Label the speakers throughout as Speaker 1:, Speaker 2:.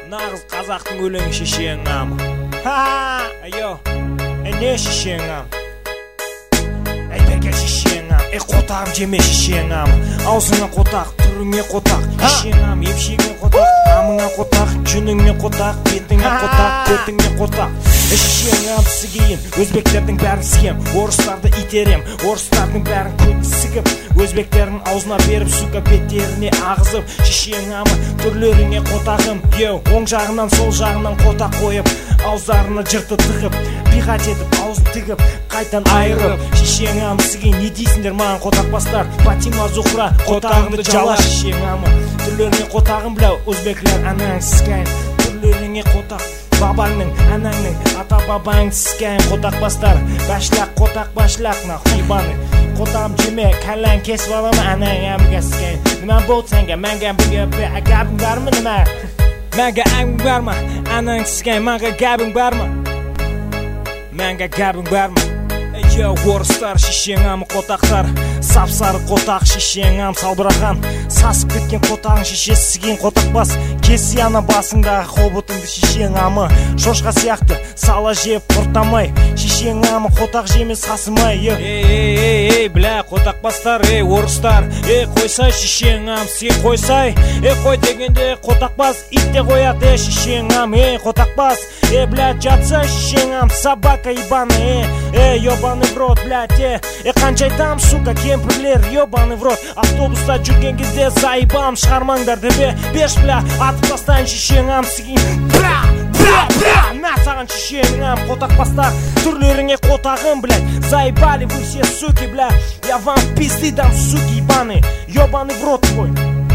Speaker 1: Nağız қазақтың өлеңі шешең ам. Айо, не шешең ам? Берге шешең ам, қотағым жеме шешең ам. Аузыңа қотақ, түріңе қотақ, шешең ам. Емшегіңе қотақ, амыңа қотақ, жүніңе қотақ, бетіңе қотақ, көтіңе қотақ. Шешең ам сігейін, өзбектердің бәрін сием, орыстарды итерем, орыстардың бәрін көк сігіп, өзбектердің аузына беріп, сука беттеріне ағызып. Шешең амы түрлеріңе қотағым, оң жағынан сол жағынан қотақ қойып, ауздарына жырты тығып, биғат етіп аузын тігіп, қайтан айырып. Шешең амы сігейін, не дейсіңдер маған қотақпастар? Батима Зухра қотағымды жала. Шешең амы түрлеріңе қотағым біляу, өзбеклер анаң сізгайын, түрлеріңе қотақ. Бабаңның, анаңның, ата бабаң сізгайын қотақпастар. Башлақ, қотақ, башлақ, нахуй ебаны. Қотағым жеме, кәллән кесіп аламы, анаң әміге сізгайын. Нұман болды сәнге, мәңге бүге гәбің бар ма, нұма? Мәңге әңің бар ма? Анаң сізгайын, мәңге гәбің бар ма? Мәңге гәбің бар ма? Орыстар, шешең амы қотақтар, сап-сары қотақ, шешең ам салбыраған, сасып кеткен қотағың шешесі сізген қотақпас. Кесі ана басыңдағы қобытыңды шешең амы, шошқа сияқты сала жеп құртамай, шешең амы қотақ жеме сасымай. Бля, қотақпастар, орыстар, қойсай шешең ам сізге қойсай. Қой дегенде қотақпас ит те қояды, шешең ам, қотақпас. Бля, жатса шешең ам, собака ебаны, ебаны в рот, блядь, қанша айтам, сука, кемпірлер, ебаны в рот. Автобуста жүрген кезде заебам, шығармаңдар деп беш, бля, атып тастайын шешең ам сігейін. Бля, на саған шешең ам, қотақпастар, түрлеріңе қотағым, блядь, заебали вы все, суки, бля, я вам пизды дам, суки, ебаны, ебаны в рот твой.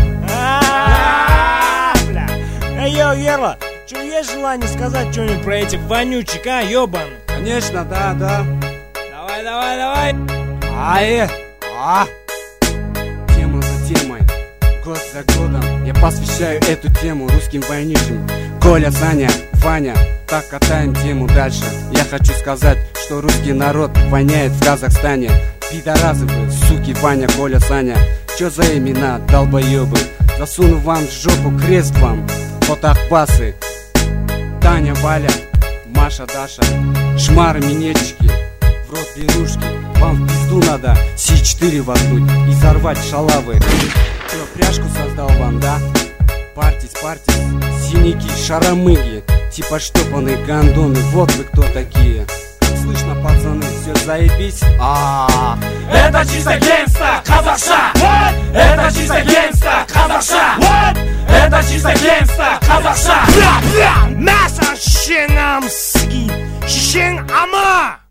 Speaker 1: Бля, Ерла, что есть желание сказать что-нибудь про этих вонючек, ебаны?
Speaker 2: Конечно, да. Давай. Тема за темой, год за годом я посвящаю эту тему русским вонючим. Коля, Саня, Ваня, так катаем тему дальше. Я хочу сказать, что русский народ воняет в Казахстане. Пидоразы вы, суки, Ваня, Коля, Саня. Чё за имена, долбоёбы? Засуну вам в жопу крест вам, фотохпасы. Таня, Валя, Маша, Даша, шмары, минетчики, в рот белушки. Вам в пизду надо С4 воткнуть и взорвать шалавы. Чё, пряжку создал вам, да? Партис, синяки, шаромыги, типа штопанные гондоны, вот вы кто такие. Слышно, пацаны, все заебись?
Speaker 1: Это чисто геймста, казахша! Это чисто геймста, казахша! Это чисто геймста, казахша! Бля, мясо шешең ам сізгейін, шешең ама!